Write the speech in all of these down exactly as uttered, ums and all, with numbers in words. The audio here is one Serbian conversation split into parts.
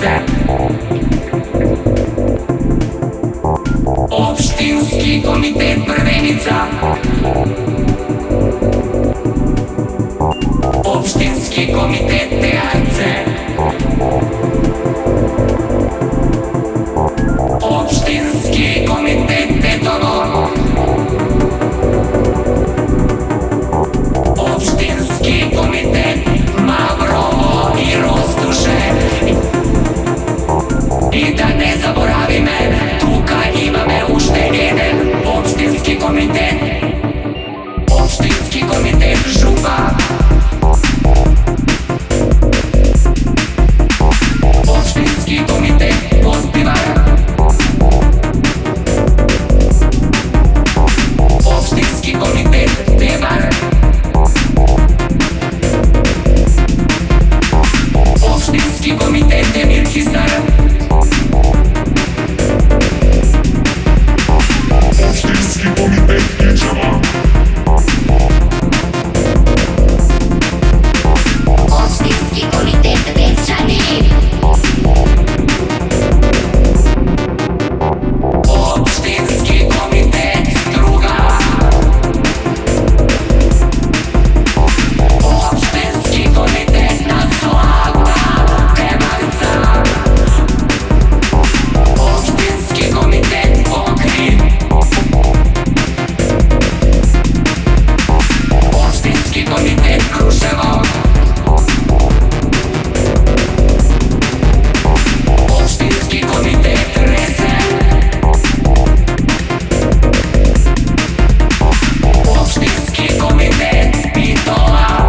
Jajce. Opštinski komitet Prvenica. Opštinski komitet Jajce. Opštinski komitet Tetovo. Opštinski komitet Mavrovo i Rostuše. I da ne zaboravi me, tuka ima me ušteljenen. Opštinski komitet. Opštinski komitet Župa. Opštinski komitet Pospivar. Opštinski komitet Tebar. Opštinski komitet Demirkisar. Opštinski komitet Kičeva. Opštinski komitet Devčani. Opštinski komitet Struga. Opštinski komitet Naslava Temarca. Opštinski komitet Ohrid. Opštinski komitet Kruševo. Opštinski komitet Resen. Opštinski komitet Pitola.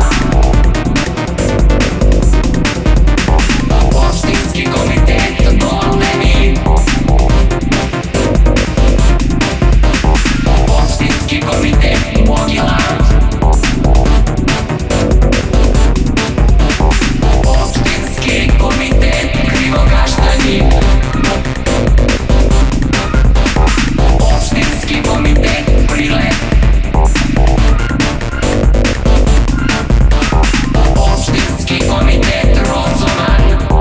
Opštinski komitet Dolnevin. Opštinski komitet Mogila. Opštinski komitet Krivogaštani. Opštinski komitet Prilep. Opštinski komitet Rosoman.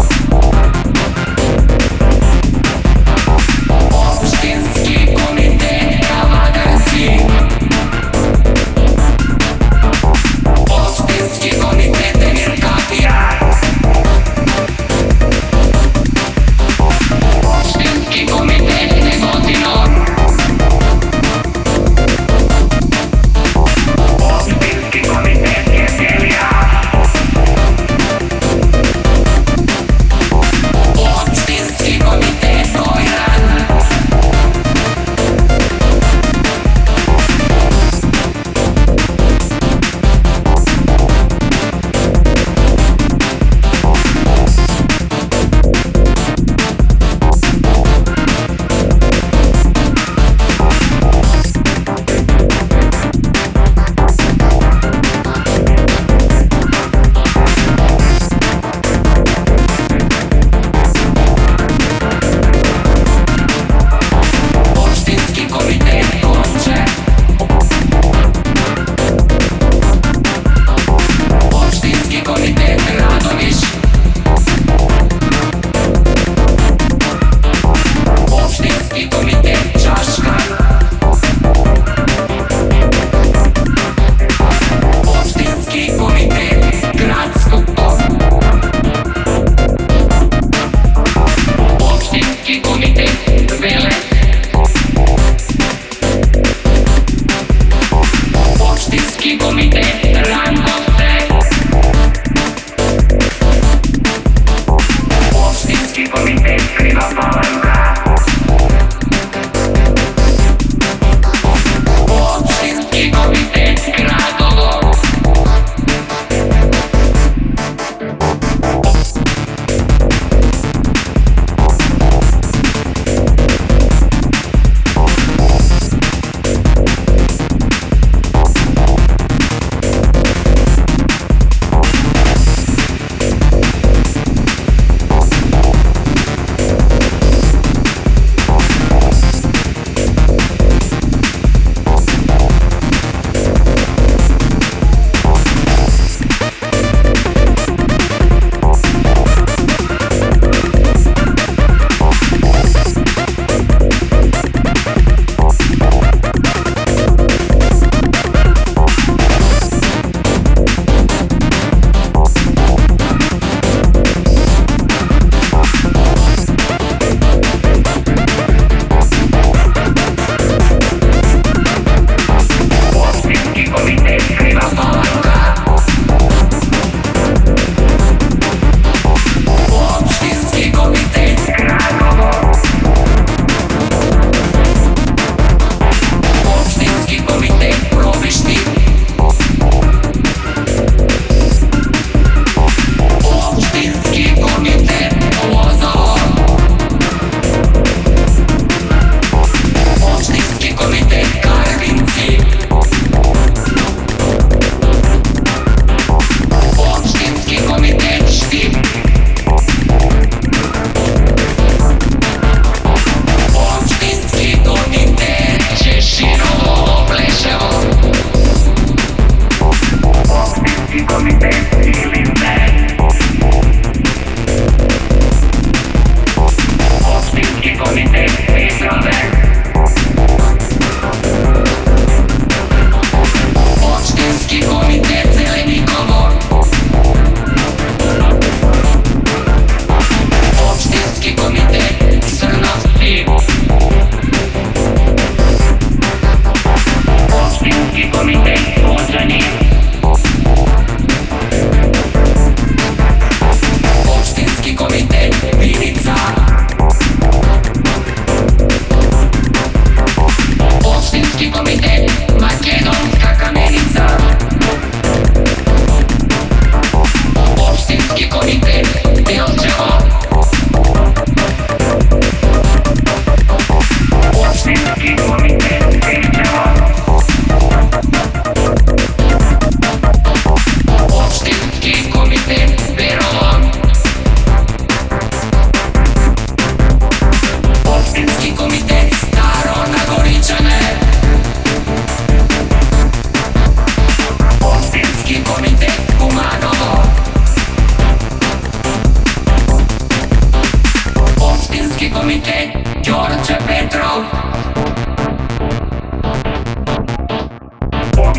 Opštinski komitet Kavadarci. Opštinski komitet Emirkatija. Opštinski komitet Negotino. Opštinski komitet Jeselija. Opštinski komitet Ojran. Opštinski komitet Konče. Opštinski komitet Radoviš. Opštinski komitet Čaška. Opštinski komitet Gradsko. Opštinski komitet Veleš. Opštinski komitet Rankovce. Opštinski komitet Kriva Palanka. Opštinski komitet Gradovo.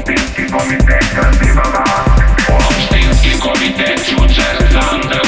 Olsztyński Komitet Festiwala Olsztyński Komitet Future Land